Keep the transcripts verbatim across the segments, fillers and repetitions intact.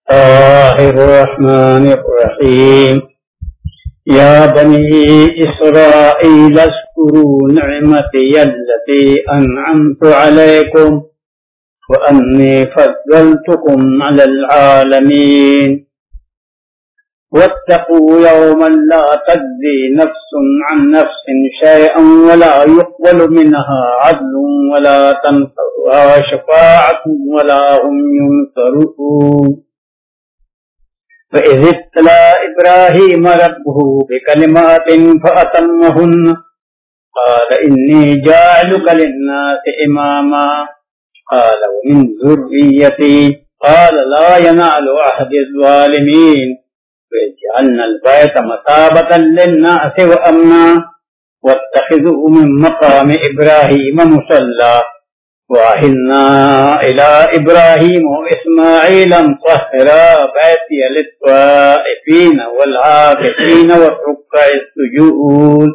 बिस्मिल्लाहिर्रहमानिर्रहीम। या बनी इस्राईल अज़्कुरू निअमती अल्लती अनअमतु अलैकुम व अन्नी फद्दलतुकुम अलल आलमीन। वत्तक़ू यौमन ला तज्ज़ी नफ्सुन अन नफ्सिन शैअन वला युक़बलु मिन्हा अदलुन वला तनफ़उहा शफ़ाअतुन वला हुम युनसरून। फ़इज़ इब्तला इब्राहीम रब्बुहु बिकलिमातिन फ़अतम्महुन्न क़ाल इन्नी जाइलुका लिन्नासि इमामा क़ाल व मिन ज़ुर्रिय्यती क़ाल ला यनालु अहदि ज़्ज़ालिमीन। वजअलनल बैत मसाबतन लिन्नासि व अम्ना वत्तख़िज़ू मिन मक़ामि इब्राहीम मुसल्ला वअहिदना इला इब्राहीम व इस्माईल अन तह्हिरा बैतिय लित्वाइफ़ीन वल आकिफ़ीन वर्रुक्काइस सुजूद।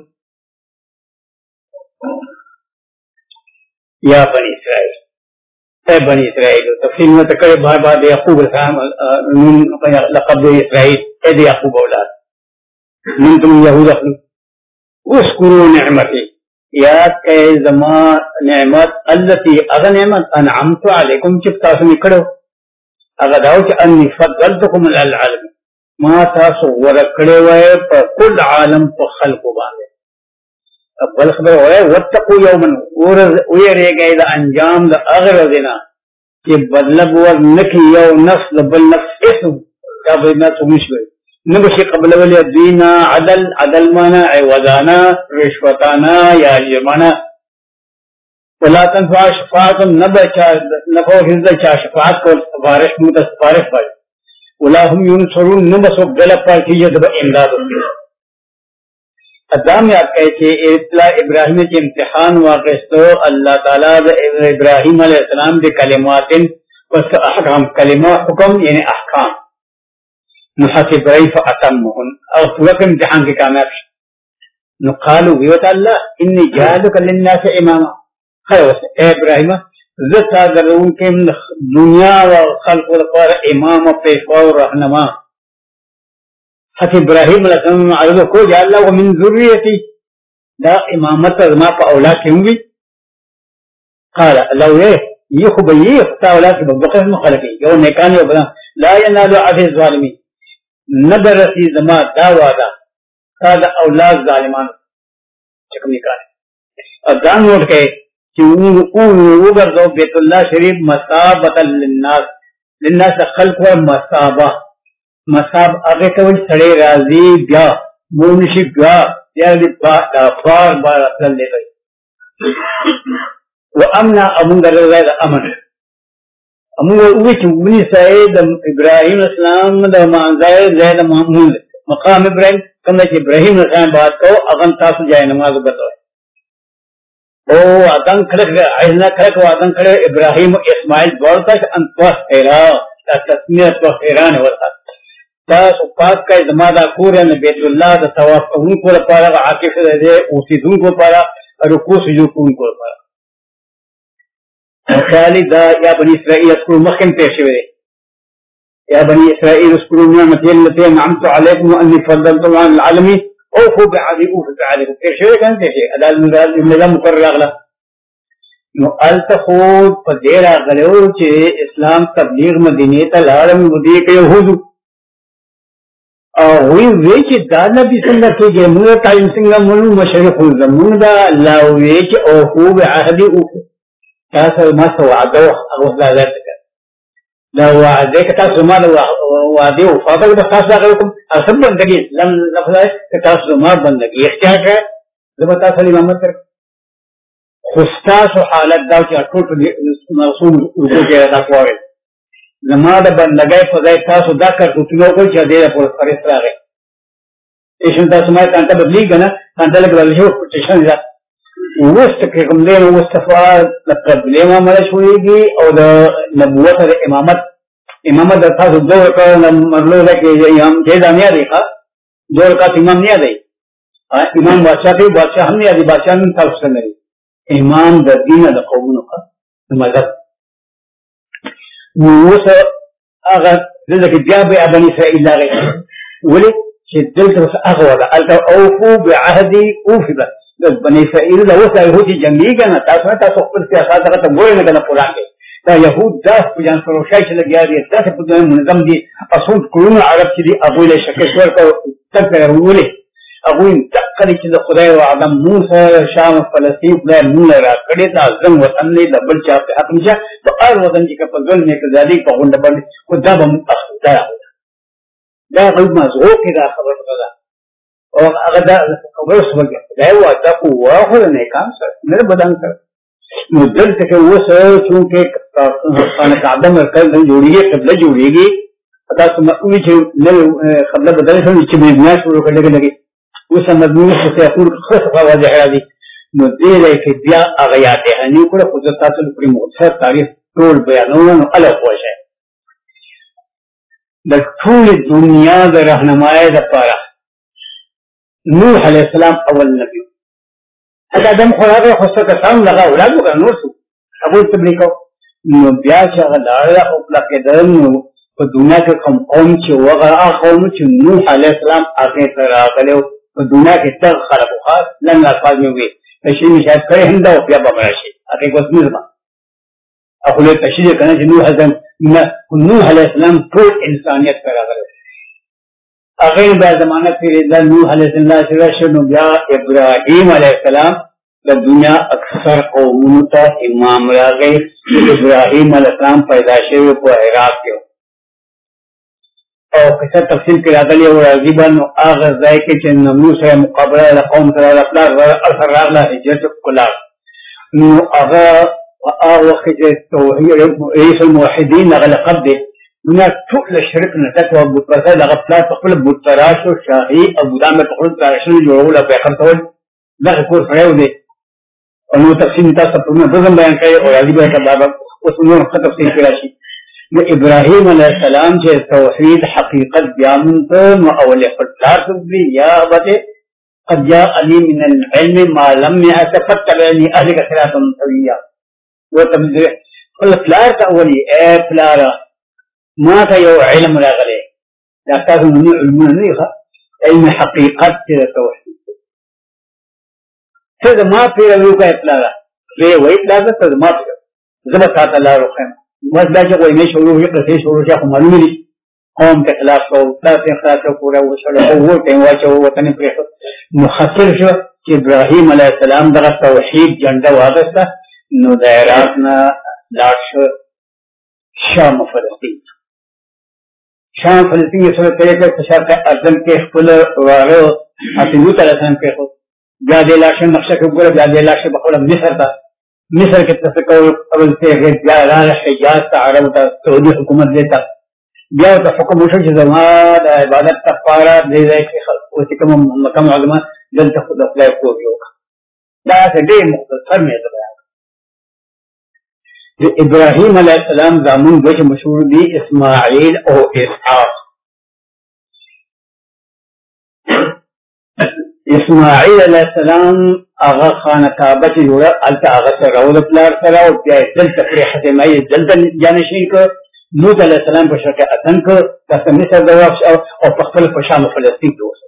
या बनी इसराइल, ए बनी इसराइल तफसील में तकरे बार बार याकूब अलैहिस्सलाम लक़ब इसराइल ए याकूब औलाद min तुम यहूद उस्कुरू निअमती याद के जमा नेमत अल्लती अगर नेमत अनअमतु अलैकुम चित्ता से निकड़ो अगर दाओ कि अन्नी फद्दलतुकुम अलल आलमीन मा तासु वरकड़े वए पर कुल आलम पर खल्क बांधे। अब बल खबर हो है वत्तक़ू यौमन और उये रह गए द अंजाम द अगर देना कि बदलब वर नखी यौ नफ्स बल नफ्स इसम का बिना सुमिश गए नबशी कबल वाले दीना अदल अदल माना वदाना रिश्वताना या जुर्माना वला तनफ़ा शफ़ाअत न बचा नफ़ो हिज़्ज़त चा शफ़ाअत को सिफारिश मुत सिफारिश पर वला हुम युनसरून न बसो गलत पर की जब इमदाद होती है। अदाम याद कहते इत्ला इब्राहिम के इम्तिहान वाक़े तो अल्लाह ताला इब्राहिम अलैहिस्सलाम के कलिमातिन बस अहकाम कलिमा हुक्म यानी अहकाम मुहसिब रईफ अतम्मुहुन और पूरा के इम्तिहान के कामयाब नुकालू विवत अल्लाह इन्नी जाइलुका लिन्नासि इमामा खैर ए इब्राहिम ज़ता दरून के दुनिया व खल्क़ पर इमाम पेशवा और रहनुमा हज़रत इब्राहिम अलैहिस्सलाम अर्ज़ को जाल्ला व मिन ज़ुर्रियती दा इमामत मा का औलाद क्यों भी क़ाल लव ये ये खुबई ता औलाद के बकस में खलकी जो नेकानी बना ला यनालु अहदि ज़ालिमीन नदर रसी जमा दावादा सादा औलाद जालिमान चकम निकाले और दान नोट के कि उगर दो बैतुल्लाह शरीफ मसाबतल लिन्नास लिन्नास खल्क व मसाबा मसाब आगे तो सड़े राजी ब्या मुनिशी ब्या यानी बार बार असल ले गई वो अमना अमुंगर गैर अमन अमुंगर उविच उबनी सईद इब्राहिम अस्सलाम द मांजाए ज़ैद मामूल मकाम इब्राहिम कम से इब्राहिम अस्सलाम बात को अगन तासु जाए नमाज बताओ ओ आदम खलक आइना खलक आदम खले इब्राहिम इस्माइल बोलता है अंतवास तेरा तस्मीर तो हैरान होता तास उपास का जमादा पूरे ने बैतुल्लाह द तवाफ उनको पारा आकिफ दे उसी दुन को पारा रुकू सुजूद उनको पारा खाली दा या बनी इसराइल अस्कुरू मखन पेशवे या बनी इसराइल अस्कुरू निअमती अल्लती अनअमतु अलैकुम व अन्नी फद्दलतुकुम अलल आलमीन औफू बिअहदी औफू बिअहदिकुम पेशवे kan पेशे अदाल निजाम मुकर्रर अगला नो अल्तखूद फदेरा गलो चे इस्लाम तबलीग मदीने तलालम मुदी के यहूद और हुई वे चे दाना भी संग के जे मुन टाइम संग मुन मशरिक जमुन दा लावे चे औफू बिअहदी औफू तास ما توعدوا او لا ذلك لو وعدك تاس ما وعدوا فاضل بس تاس لكم اصلا بندگی لم لفظ تاس ما بندگی اختیار ہے جب تاس امامت کر خستاس حالت دا کہ اٹوٹ رسول کو کے ادا کوے نماز بندگی فضای تاس دا کر تو کو کہ دے پر فرسترا ہے ایشن تاس ما کانتا بدلی گنا کانتا لگ رہی ہو پوزیشن جا وست کې کوم دین وستفا لقب لما مل شوېږي او د نبوت د امامت امامت د تاسو دوه کړه مرلو لکه یم چې دانیا دی ښا دوه کا امام نه دی امام بادشاہ دی بادشاہ هم نه دی بادشاہ نن تاسو نه دی امام د دین د قومونو کا مذهب وس هغه دلته کې بیا به بني اسرائیل راغی ولې چې دلته هغه ودا الته اوفو بعهدي اوفي د بني اسرائیل د اوسه يهودي جنگي کنه تاسو تاسو خپل سیاست هغه ته ګورئ نه کنه قرآن کې دا يهود داس په جان سره شای چې لګیا دي تاسو په دغه منظم دي اصول کلونه عرب چې دي هغه له شکل ورته تکره ولې هغه تکلی چې د خدای او آدم موسی شام فلسطین خدای مونږ را کړی دا زم وطن نه د بل چا په حق نشه په هر وطن کې په ځل نه کې ځادي په غونډه باندې خدای به مخدا دا غوږ مزغو کې دا خبره ده او هغه دا خبره سمګه دا یو تاسو واخو نه کام سره نه بدن سره نو دلته کې وسه چې خانه کعبه مرکز جوړیږي قبله جوړیږي تاسو مې چې نه قبله بدل شي چې بنیاد شروع کړل کېږي اوس مضمون څه یقول خصه واضح راځي نو دې لکه بیا هغه یاته هني کړه خو تاسو په مختصر تاریخ ټول بیانونه نو الګ وشه د ټول دنیا د راهنمایي لپاره نوح علیہ السلام اول نبی اته دم خو هغه خصه کسان لغه اولاد وګڼو شو ابو تبلیغ نو بیا چې هغه لاړه او پلاکه دنو په دنیا کې کوم قوم چې وغه قوم چې نوح علیہ السلام هغه سره راغلو په دنیا کې تر خلقو خاص لن الفاظ مې وي شي مشاهد کړي هنده او بیا به راشي هغه کوم څه اخو له تشریح کنه چې نوح حزم نوح علیہ السلام ټول انسانیت سره راغلی هغه د زمانه کې د نوح علیہ السلام سره شنو بیا ابراهیم علیہ السلام د دنیا اکثر قومونو ته امام راغی ابراهیم علیہ السلام پیدا شوی په عراق کې او کله تفصیل کې راغلی او راځي باندې هغه ځای کې چې نمرود سره مقابله د قوم سره راغله اثر راغله هجرت کلا نو هغه هغه وخت چې توحید رئیس الموحدین هغه لقب دی نو ټول شرک نه تکو ابو بکر هغه پلاس خپل بوتراش او شاهي ابو دامه خپل تاریخ جوړول په خپل دغه کور فريو دی او نو تفصیل تاسو په نظم بیان کوي او راځي به کله اوس نو تفصیل کې راشي نو ابراهیم علیہ السلام چې توحید حقیقت بیان ته نو اول خطار دی یا بته قد جاءني من العلم ما لم يتفتبني اهلك صراطا سويا وتبذير الفلار اولي اي فلارا ما ته یو علم راغلی دا تاسو نه علمونه نه علم حقیقت توحید څه ما پیروي کوي فلارا وی وی فلارا څه ما پیروي زما تاسو الله روخم مزدا چې کوئی نه شروع یې کړې شروع شي خو معلومه دي قوم ته خلاف او تاسو خلاف پورا وشله او ورته واچو وطن پرې مختصر شو چې ابراهیم علیه السلام دغه توحید جنډه واغسته نو د عراق نه لاړ شو شام فلسطین شام فلسطین یې سره ترې کې شرق اردن کې خپل واره اتلو تلسان کې خو بیا د لاشه نقشه کې ګوره بیا د لاشه په خپل مصر ته مصر کې تاسو کول اول څه بیا راځي حجاز ته عرب ته سعودي حکومت دیتا بیا ته حکم وشو چې زما د عبادت لپاره دې ځای کې او چې کوم مقام علما دلته خدای خدای کوي دا ډېر مختصر مې ده ابراهیم علیہ السلام زامن دوه مشهور دي اسماعیل او اسحاق اسماعیل علیہ السلام هغه خانه کعبه چې جوړه الته هغه سره او د پلار سره او بیا دلته پرې حتمایي دلته جانشین کو نوح علیہ السلام په شکه اتن کو تاسو مصر د واښ او په خپل په شام فلسطین کې اوسه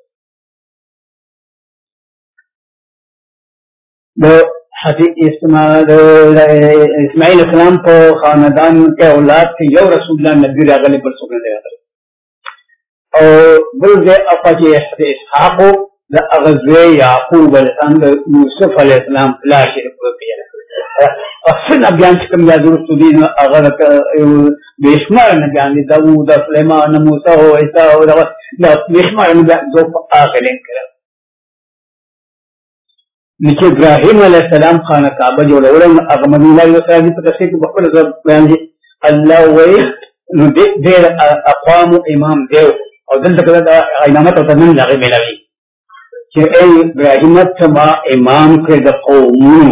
د حدیث اسماعیل اسلام په خاندان کې اولاد کې یو رسول الله نبی راغلی بل څوک نه راغلی او بل ځای اپاجي اسحاق د اغزوی یعقوب علیہ السلام د یوسف علیہ السلام لا شرک وکړي اصل نبیان چې کوم یادو رسولین هغه بشمار نبیان دي داوود سليمان موسی او عیسی او دا بشمار نبیان دوه اخرین کړه نچ ابراهیم علیہ السلام خانه کعبه جوړول هغه مدینه یو سره په تفسیر کې بخپل ځب بیان دي الله وی نو دې اقوام امام دیو او دلته کله د امامت او تنن لغه ملوي چې ابراهیم تما امام کړ د قومونو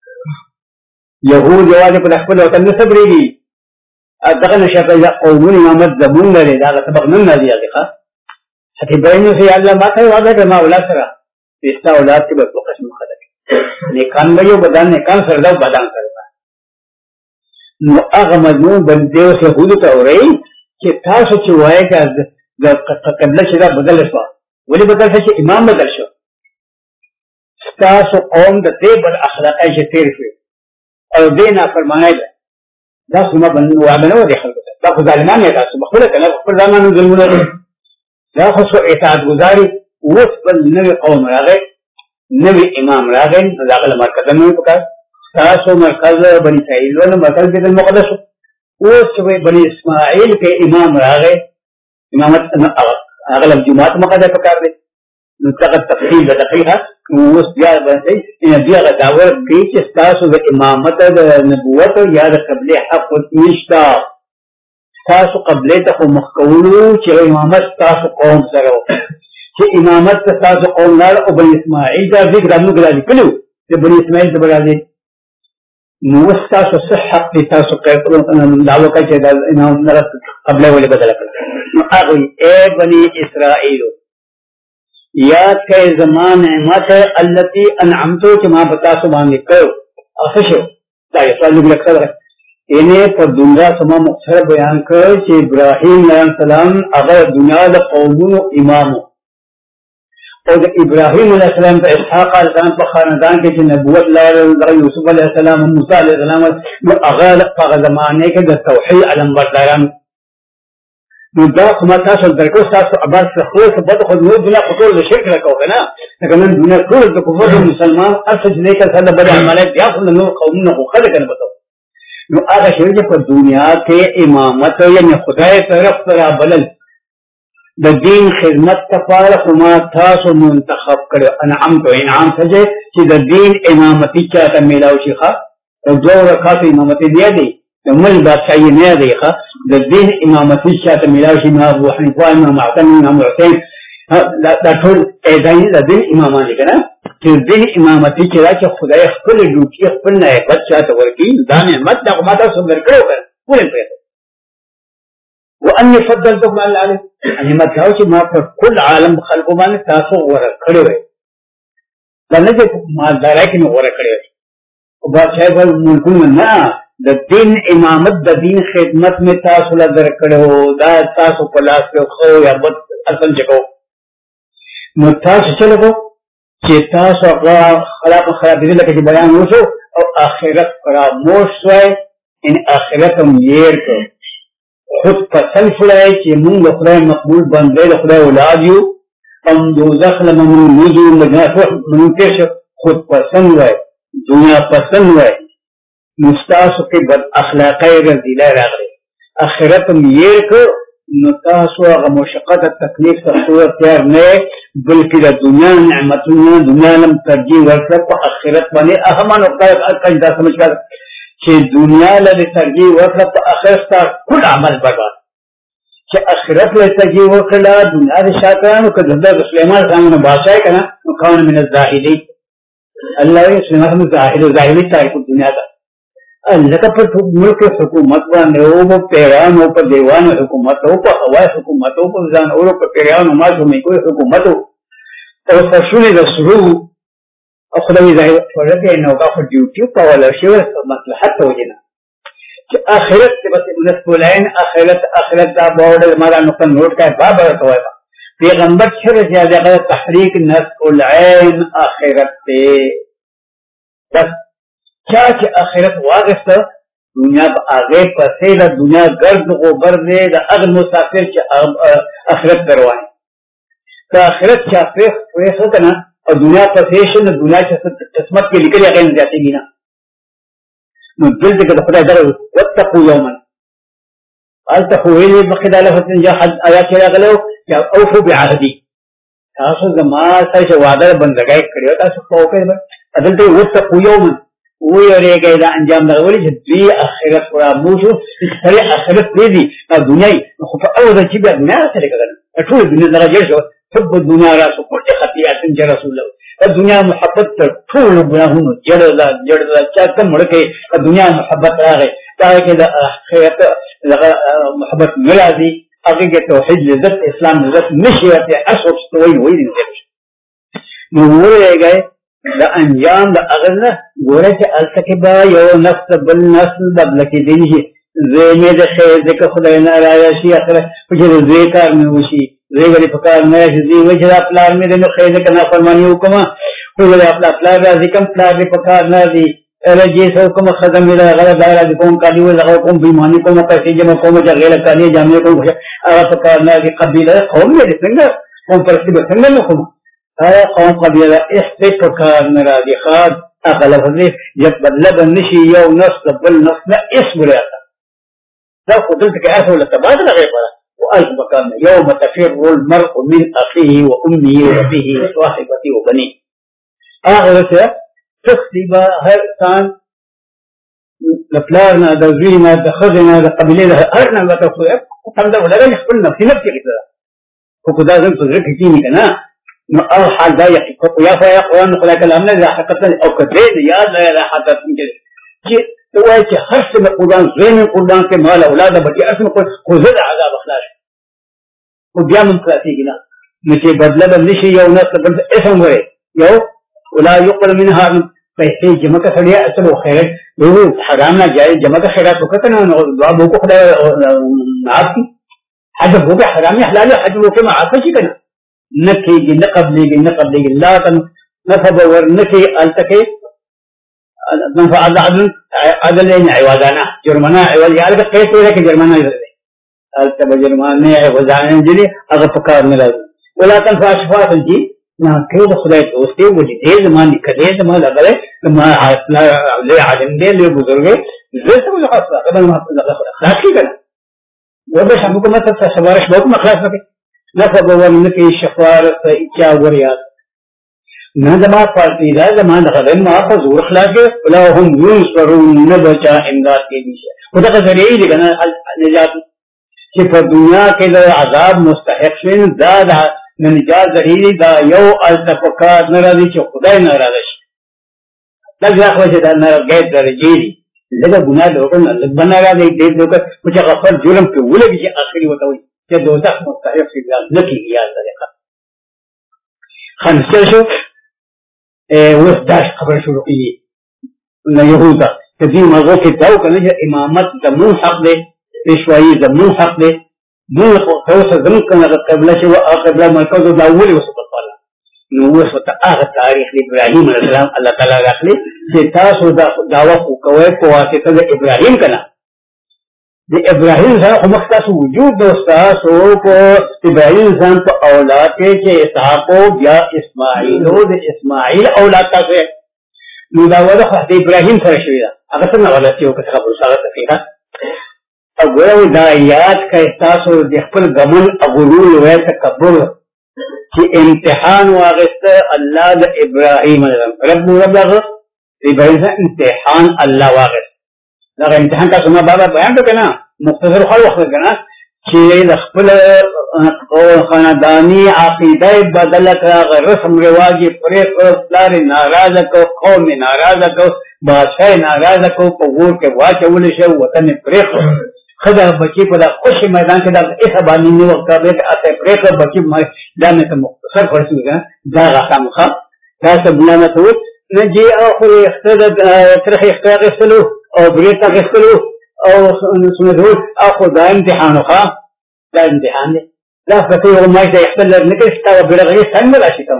يهود یوازې په خپل وطن نه صبرېږي دغه نشه د قومونو امامت زمون لري دا سبق نه دی هغه حتی ابراهیم سي الله ما ته وعده کړ ما اولاد سره استا اولاد کې به قسم خدای نیکان به یو بدن نیکان سره دا بدن کوي نو هغه مجموع بندیو ته هود ته اوري چې تاسو چې وایي که د قبله چې دا بدل شوه ولې بدل شوه چې امام بدل شو ستاسو قوم د دې بد اخلاقۍ چې تېر شوې او دې نافرمانۍ ده دا خو ما وعده نه وه دې خلکو ته دا خو ظالمان یې تاسو پخپله که نه خپل ځانانو ظلمونه دي دا خو څو اطاعت ګزاري اوس بل نوی قوم راغی نوی امام راغی نو د هغه له مرکزه نه وي پکار ستاسو مرکز بني اسرائیل و نو مرکز بیت المقدس اوس چې بني اسماعیل کې امام راغی امامت هغه له جومات مقدس پکار دی نو دغه تفصیل د دقیقه اوس بیا باندې ان بیا غا داور کوي چې تاسو د امامت د نبوت یا د قبله حق نشتا تاسو قبله ته مخکولو چې امامت تاسو قوم سره چې امامت تاسو قوم نه او بني اسماعیل دا ذکر موږ غواړي کلو چې بني اسماعیل ته راځي نو تاسو صحت تاسو کوي دعوه کوي چې امام نه قبله ولې بدل کړ نو هغه اے بني اسرائیل یاد کئی زمان نعمت التي انعمتو چې ما بتا سو باندې کړو اخشو دا یو سوال لکه ده انہیں پر دنیا سما مختصر بیان کر چې ابراہیم علیہ السلام هغه دنیا د قومونو امام او د ابراہیم علیہ السلام په اسحاق علیہ السلام په خاندان کې چې نبوت لاره د یوسف علیہ السلام او موسی علیہ السلام نو هغه په زمانه کې د توحید علم برداران نو دا خو ما تاسو درکو تاسو اباد څه خو څه بد خو نو دنیا خطور د شرک راکو کنه لکه نن دنیا ټول د کفر مسلمان اصل دې کې څه بد عملیات بیا خو نو قومونه خو خلک نه بتو نو هغه شی چې په دنیا کې امامت یعنی خدای طرف سره بلل د دین خدمت لپاره خو ما تاسو منتخب کړو انعام تو انعام څه چې د دین امامتي چاته میلاو شي ښه او دوه رکعات امامتي دی دی مل بادشاہی نه دی ښه د دین امامتي چاته میلاو شي ما ابو حنیفه امام معتمد امام حسین دا ټول ایدای د دین امامان دي کنه چې دین امامتي چې راځي خدای خپل ډوټي خپل نه بچ چاته ورکی دا نعمت دا ما تاسو درکړو کنه ولې پېته واني فضلتكم على العالم نعمت دا چې ما په ټول عالم خلقو باندې تاسو ورکړو دا نه چې ما دراکې نو ورکړو او بادشاہ په ملکونو نه د دین امامت د دین خدمت میں تاسو لا درکړو دا تاسو په لاس کې خو یا بد اصل جګو نو تاسو چلو چې تاسو هغه خلاف خراب دي لکه چې بیان وشو او آخرت فراموش شوی ان آخرت هم یې کړ خود پسند شوی چې موږ خدای مقبول بندې له خدای اولاد یو هم دوزخ له موږ نوځو مجنه موږ ته خود پسند وای دنیا پسند وای مستاسو کې بد اخلاقی رذیله راغلي آخرت هم یې کړ نو تاسو هغه مشقت تکلیف څخه تیار نه بلکې د دنیا نعمتونو دنیا لم ترجیح ورکړه په آخرت باندې اهم نقطه اکل دا سمجھ کړه چې دنیا له ترجیح ورکړه په آخرت ټول عمل برباد چې آخرت له ترجیح ورکړه دنیا د شاکرانو کې د سليمان څنګه بادشاہ کنا نو کون من الزاهدین الله یې سليمان زاهد زاهد تاریخ دنیا دا لکه په ملک حکومت باندې او په پیران او په دیوان حکومت او په هوای حکومت او په ځان او په پیران او ما کومې کوئی حکومت او تاسو د سرو او خدای دې ورته نو کا په ډیوټي په ولا شی مصلحت توجینا چې اخرت کې بس مسئولین اخرت اخرت دا بورډ مالا نو په نوٹ کا باب ورته پیغمبر شر زیاده تحریک نسق العين اخرت ته بس چا چې اخرت واغسته دنیا په هغه پسې د دنیا ګرد غبر دی د هغه مسافر چې اخرت دروانه که اخرت چا په وېسو کنه او دنیا پسې شنه دنیا چې قسمت کې لیکلي هغه نه ځاتېږي نه نو دلته کې د خدای درو وتقوا یوما التقوا ویلي بقدا له فتن جهاد آیات راغلو یا اوفو بعهدی تاسو زما سره وعده بندګۍ کړو تاسو په اوکه دلته وتقوا یوما ویریږي دا انجام درولې چې دوی اخرت فراموشو سره اخرت دې او دنیا خو په اول چې بیا دنیا سره کېږي ټول دنیا درجه شو حب الدنيا راس كل خطيئه جل رسول الله الدنيا محبت ټول ګناهونو جړه جړه چا کوم ورکه الدنيا محبت راغی دا کې د اخرت محبت مرادي هغه کې توحید عزت اسلام عزت نشيته اسوس توي وې دي نو ورېږي دا انجام دا اغنه ګوره چې التکبا یو نفس بل نفس بدل کې دی زه مې د خیر ځکه خدای نه راشي اخره چې زه کار مې وشي زه غري په کار نه شي زه وجه دا پلان مې د خیر ځکه نه فرمانی وکما خو له خپل پلان راځي کوم پلان دې په کار نه دی رجی سو کوم خدام مې دا غلط دایره د کوم کالی و زغه کوم بیمانی کوم پیسې جمع کوم چې غیر کالی جامې کوم هغه په کار نه دی قبيله قوم دې څنګه قوم پر څه څنګه نه کوم هغه قوم قبيله استفکار نه راځي خاص اقل فضل جب بدل نشي یو نسل بل نسل اسم راته دا قدرت کې اسو له تبادل غیر پر والف مكان يوم تفر المرء من اخيه وامه وابيه وصاحبته وبنيه اخر څه تختبا هر انسان لپلارنا د زوینا د خزنا د قبيله هر نه وته خو څنګه ولري خپل نفس نفس کې خو دا زم څه ذکر کیږي کنه نو او حال دا يحقق يا فيا قران خلق الامر ذا حقيقه او كثير يا لا حدث چې توای چې هر څه د قران زین قران کې مال اولاد بچي اسم کو زړه عذاب اخلاص او بیا من کړی نه چې بدله نشي یو نه بل اسم وره یو ولا يقبل منها پیسې جمع کړي اصل خیرت نو حرام نه جایز جمع خیرات وکړه نو دعا وکړه خدای معاف حد وکړه حرام حلال حد وکړه معاف شي کنه نکي نقبلي نقبلي لا تن نفب ورنكي التكي نفع عدل عدل عوادانا جرمانا عواد يالك كيف لك جرمانا التب جرمانا عوادانا جلي اغفكار ملازم ولا تنفع شفاعة الجي نا كيف خدای دوستی وجی دې زمان کدی زمان لګره ما اصلا له عالم دې له بزرګي زه څه ولا خاصه قبل ما خلاص کیږي وبس هم کومه څه سوارش به کوم خلاص وکي نفب ورنكي شفارة إيجا ورياض نظما فارتي لا زمان غدن ما فزور خلاقه ولا هم ينصرون نبجا امداد کے دیشا خدا کا ذریعی لگنا نجات کہ پر دنیا کے لئے عذاب مستحق شوین دا دا نجات ذریعی دا یو التفقات نرازی چو خدای نرازش لگ راق وجه دا نرازگیت درجیلی لگا گناہ لوگن لگ بنا رازی دیکھ دوکر کچھ غفر جرم کے ولگی جی آخری وطوئی کہ دوزخ مستحق سے بیان نکی گیاز طریقہ خمسر شو وستاش خبر شروع کی یہودا کہ دی مرغو کے دو کرنے جو امامت زمون حق دے پیشوائی زمون حق دے مون خوص زمون کرنے قبلہ شو قبلہ مرکز داولی وسط والا نو وسط آغا تاریخ ابراہیم علیہ السلام اللہ تعالیٰ رکھ لے کہ تاسو دعوی کو کوئے کو واسطہ ابراہیم کنا د ابراهيم سره خو مختص وجود دوستاسو په ابراهيم ځان په اولاد کې چې اسحاق او بیا اسماعیل او د اسماعیل اولاد تاسو نو دا وره د ابراهيم سره شوی دا هغه څنګه ولته یو څه خبره سره تفیها او ګورو دا یاد کړئ تاسو د خپل غمن غرور او تکبر چې امتحان واغسته الله د ابراهيم رب رب هغه ابراهيم امتحان الله واغسته دا امتحان تاسو ما بابا بیان وکړه مختصر خو وخت کنه چې د خپل خاندانی عقیده بدل کړه رسم رواج پرې پلار ناراضه کو قوم ناراضه کو بادشاہ ناراضه کو په ور کې واچول شو وطن پرې خدا بچی په د خوش میدان کې د ایسه باندې نو وخت به اته پرې بچی دا نه مختصر فرض ده دا راخمخه دا څه بلانه ته نجي اخر اختلاف ترخ اختلاف او بريتا غسلو او سمدهول اخو دا امتحانو خواه دا امتحان ده لا فتو يوم ما يجب يحتل نكستا وبرغي سنة لا شكم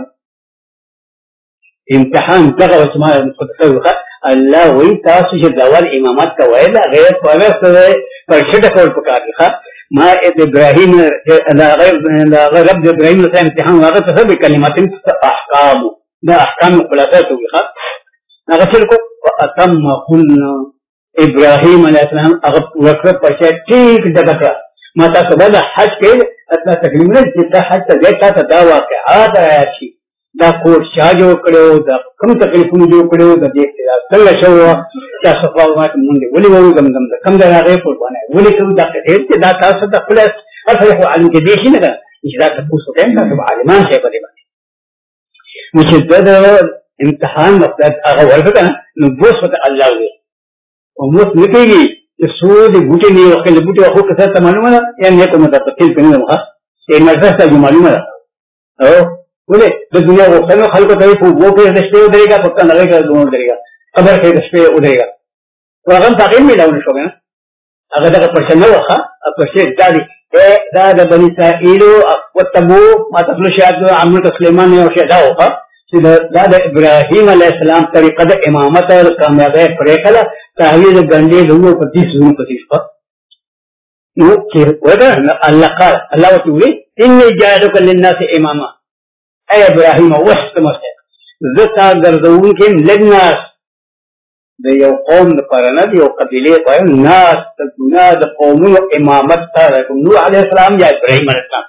امتحان تغوى اسمها المتخذ خواه الله وي تاسو جدوال امامات كوائل غير فارس فرشدك والفكاري خواه ما ابراهيم لا غير رب ابراهيم لسا امتحان واغر تصب بكلمات احكامه دا احكام خلاصاته خواه نغسلكو واتم قلنا ابراهيم عليه السلام هغه وکړه په چې ټیک دغه ما تاسو به حج کې اته تکلیف نه چې حج ته ځای ته دا واقعات راشي دا کور شاه جوړ کړو دا کوم تکلیفونه جوړ کړو د دې څنګه شو تاسو په ما ته مونږ ولي وو زم زم کم دا هغه په باندې ولي کوم دا چې دا تاسو ته خپل اصل خو علم کې دې شي نه چې دا تاسو ته تاسو عالمان شي په دې باندې مشدد امتحان مقصد هغه ورته نو بوسه الله وي وموت نکېږي چې سود بوټي نه وکړي بوټي خو څه ته معلومه ده یعنی کوم ته تفصیل کنه نه ښه چې مرزه ته معلومه ده او ولې د دنیا وختونو خلکو ته په وو کې د شپې ودرېګا په څنګه کې دوه ودرېګا خبر کې د شپې ودرېګا هغه تاګین ملاونه شو کنه هذا برشلونة وخا برشلونة داري دا دا بني إسرائيل واتبعوا ما تتلو شهادة عمل سليمان وشهادة وخا دا دا إبراهيم عليه السلام طريقة إمامة الكاميابة فريقة تحويل الجندي لهم قديس لهم قديس فا نو كير وده الله قال الله وتقولي إني جاعلك للناس إماما أي إبراهيم وسط مسجد ذكر جرذون كم للناس ده يو قوم قرنا ده يو قبيلة قوم ناس تقولنا ده قومه إمامة ترى نوح عليه السلام يا إبراهيم عليه السلام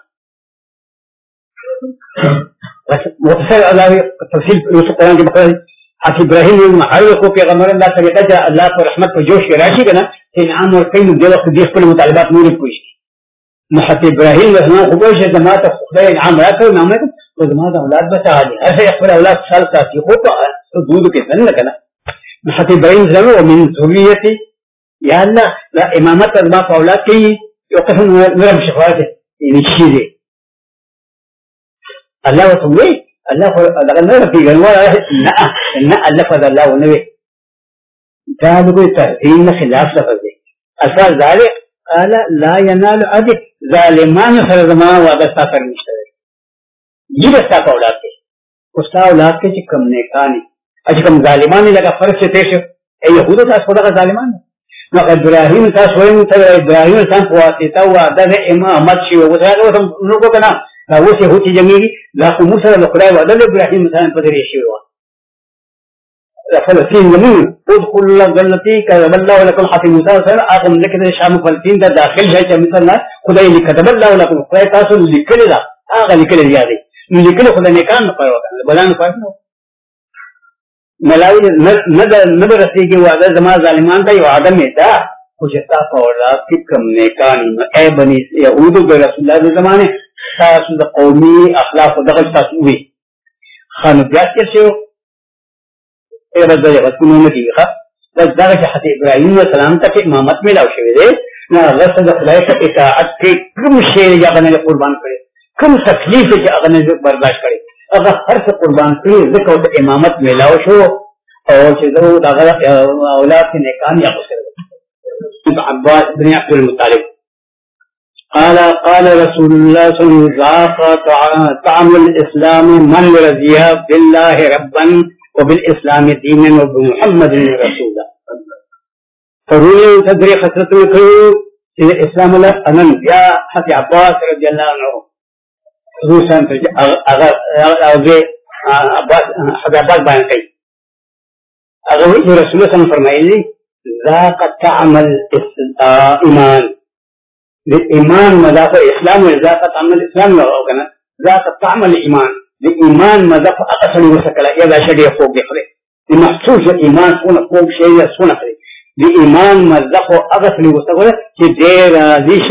بس مفسر الله تفصيل يوسف قرآن كبقى حتى إبراهيم يوم حاول يخوف في غمر الله طريقة جاء الله ورحمة وجوش راشي كنا إن عام ورقين وجل قديس كل مطالبات نور كويس محتى إبراهيم مثلا خبوش جماعة خبر عام رأته نامه وجماعة أولاد بتاعي هذا يخبر أولاد سال كاسي خوفا تدود كذا لكنا محتى إبراهيم زمو ومن ذريتي يا الله لا إمامة الله فأولاد كي يقفون نرم شفاعته ينشيله الله وتقولي الله الله في جنوار نا نا الله فضل الله ونبي كانوا يتهدين خلاف لفظه أسأل ذلك قال لا ينال عدل ظالمان فرزما وعدد سافر مشترك ये बस्ता का औलाद के उसका औलाद के चिकम ने कानी अचिकम ظالمان ने लगा फर्क से पेश है यहूद का थोड़ा का ظالمان ना इब्राहिम का स्वयं था इब्राहिम सान पुआता हुआ अदद इमाम मत शिव वो था वो हम लोगों का नाम वो से होती जंगी لا موسى لقراء وأدل إبراهيم مثلا بدر يشيروا فلسطين جميل ادخل الجنة كتب الله لكم حتى موسى مثلا أقوم لكن الشام فلسطين ده داخل شيء مثلا خدای اللي كتب الله لكم خدای تاسو لیکل دا هغه لیکل یادي نو لیکل خدای نه کان په وکړه بلان پاتنو ملائکه نه نه رسېږي وعده زما ظالمان ته وعده مې دا خو چې تاسو اولاد کې کم نه کان اے بني يهود رسول الله زمانه تاسو د قومي اخلاق دغه تاسو وي خانو بیا کې شو اے رضا یې کوم نه کیږي دا دغه چې حتی ابراهيم عليه السلام ته امامت ملاو شوی دی نو رسول د خدای ته اطاعت کې کوم شی یې هغه قربان کړي کوم تکلیف چې هغه نه برداشت کړي هغه هر څه قربان کړي ځکه د امامت ملاو شو او چې دغه اولاد نه کان یا غسل عباس بن عبد المطلب قال قال رسول الله صلى الله عليه وسلم طعم الإسلام من رضي بالله ربا وبالإسلام دينا وبمحمد رسولا فروني تدري خسرت الكل إلى الإسلام لا أمن يا حتى عباس رضي الله عنه روسان أغا أغا عباس حتى عباس بان كي أغا رسول الله صلى الله عليه وسلم فرمائي ذاق طعم الإيمان الإيمان مذاق الإسلام وذاق طعم الإسلام لو كان ذاق طعم الإيمان الإيمان مذاق أصل وسكلا إذا شدي فوق يخرج المحسوس الإيمان سونا فوق شيء سونا خرج الإيمان مذاق أصل وسكلا كدير ذيش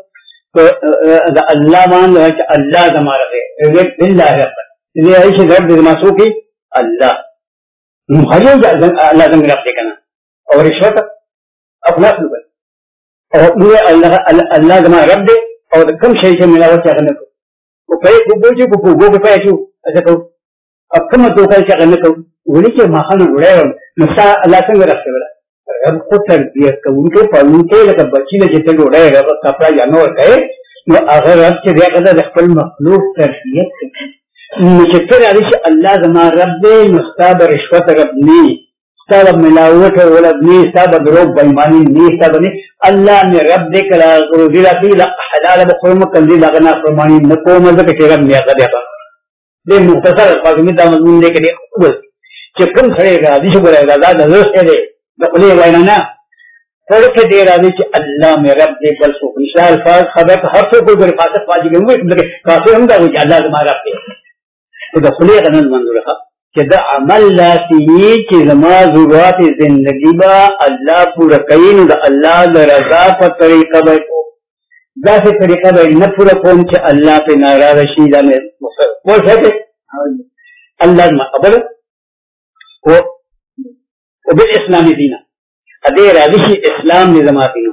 هذا الله مان الله دمار ده بالله رب إذا أيش رب ما سوكي الله مخرج الله دم رب كنا और रिश्वत अपना सुबह और ये अल्लाह अल्लाह जमा रब दे और कम शय से मिला हुआ करने को वो कई गुब्बो जो गुब्बो गो पे जो ऐसे तो अब कम तो कई करने को उन्हीं के महान उड़े और नशा अल्लाह से मेरा से बड़ा रब को तरबियत का उनके पालू के लगा बच्ची ने जितने उड़े रब कपड़ा जानवर कहे वो अगर रब के दिया करता रखल मखलूक तरबियत मुझे आदि से अल्लाह जमा रब दे मुस्ताब रिश्वत रब नी सब मिलावट वला नी सब दरोग बेईमानी नी सब ने अल्लाह ने रब दे कला रोजीला की हलाल बखुरम कंदी लगना फरमानी न को मजे के रब ने कर दिया ये मुख्तसर अल्फाज में दामन लेके दे बस कि कम खड़ेगा दिश बोलेगा दादा दोस्त है दखले वाइना ना फड़ के दे रहा है कि अल्लाह में रब दे बल सो इंशाअल्लाह अल्फाज खबर हर से कोई बरकात पाजी में काफी हम दा अल्लाह तुम्हारा पे तो दखले का मंजूर है कि द अमल लाती कि जमा ज़रूरत ज़िंदगी बा अल्लाह पूरा कईन द अल्लाह द रज़ा पर तरीक़ा बे को ज़ाते तरीक़ा बे न पूरा कौन के अल्लाह पे नाराज़ शीला में मुसर बोल सकते अल्लाह में अबर वो वो भी इस्लामी दीना अदे राज़ी इस्लाम ने जमा दीना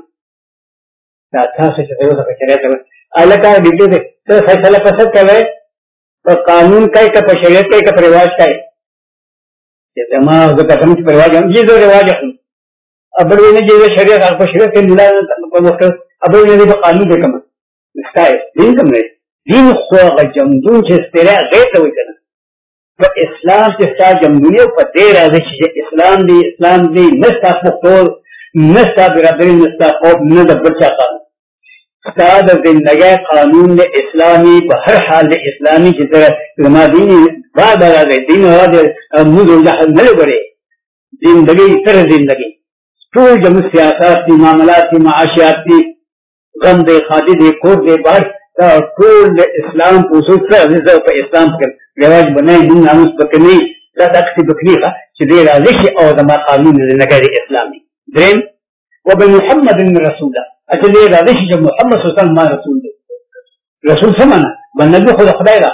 साथा से चले वो सब चले चले अल्लाह का डिटे से तो फैसला पसंद कर रहे और कानून का एक शरीयत का एक रिवाज का है जमा जो कसम से रिवाज हम ये जो रिवाज है अब बड़े ने जो शरीयत आपको शरीयत के मिला अब ने कानून के कम इसका है दिन कम है दिन खो जमदून से तेरा गैर तो करना तो इस्लाम के साथ जमदूनियों पर दे रहा है इस्लाम दी इस्लाम दी नस्ता फुक्तोल नस्ता बिरादरी नस्ता खौफ न बच्चा कानून साद जिंदगी कानून ने इस्लामी हर हाल में इस्लामी की तरह दीनी बार बार आ गए दिन मुझे बड़े जिंदगी तरह जिंदगी तो जब सियासत की मामलात की माशियात की गम दे खादी दे कोट दे बाहर टोल इस्लाम पूछो इस्लाम के रिवाज बनाए दिन नामुस बकनी तक बकरी का सीधे राजिश और दमा कानून नगर इस्लामी द्रेन वो बे मोहम्मद रसूला अच्छा ये राजिश जब मोहम्मद सल्लल्लाहु अलैहि रसूल रसूल से माना बनबी खुद खुदाएगा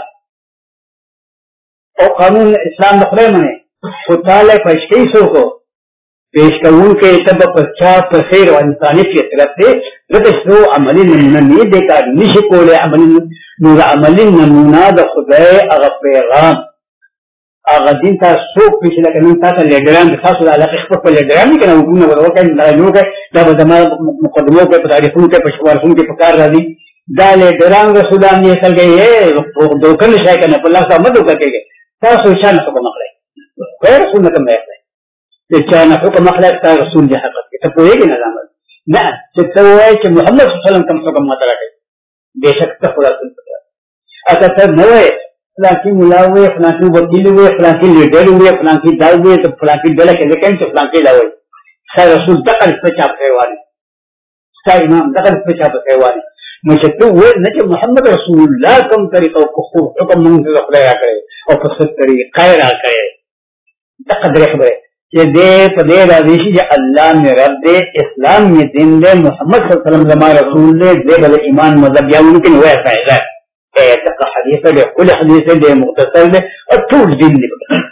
और कानून इस्लाम में खुदाए मने खुदाले पेशकई सो को पेश करून के तब पश्चात पसेर और इंसानियत की तरफ से रतशो अमली नमूना देखा निशकोले अमली नूर अमली नमूना द खुदाए अग पैगाम अग दिन का सो पिछला कनन था लेडरान खास वाला इख्तर पर लेडरान नहीं करना हुकुम वो के नाजो के जब जमात मुकदमों के तारीखों के पशवारखों के पुकार राजी दा लेडरान रसूलान ये चल गए ये दोकन शाय करना अल्लाह का मत कर के ता सोचा न को मखले गैर सुन्नत में है चाना हुक्म अखलाक ता रसूल जे हक़ के तो ये ना नाम ना तो है कि मोहम्मद सल्लल्लाहु अलैहि वसल्लम कम से कम मतरा है बेशक तो खुदा सुन पता अच्छा सर न है फलाकी मुला हुए फलाकी वकील हुए फलाकी लीडर हुए फलाकी दाव हुए तो फलाकी दल के लेकिन तो फलाकी लावे सर रसूल तक पे चाप है वाली सर इमाम तक पे चाप है वाली मुझे तो वो न कि मोहम्मद रसूलुल्लाह कम तरीकों को खूब हुक्म मंग खुदा करे और फसद तरीके खैर आ करे तकदर खबर ये दे पदे राजिश जे अल्लाह ने रब दे इस्लाम में दिन दे मोहम्मद सल्लल्लाहु अलैहि वसल्लम जमा रसूल दे दे भले ईमान मजहब या मुमकिन हुआ है ए तक हदीस दे कुल हदीस दे मुख्तसर दे और टूट दिन दे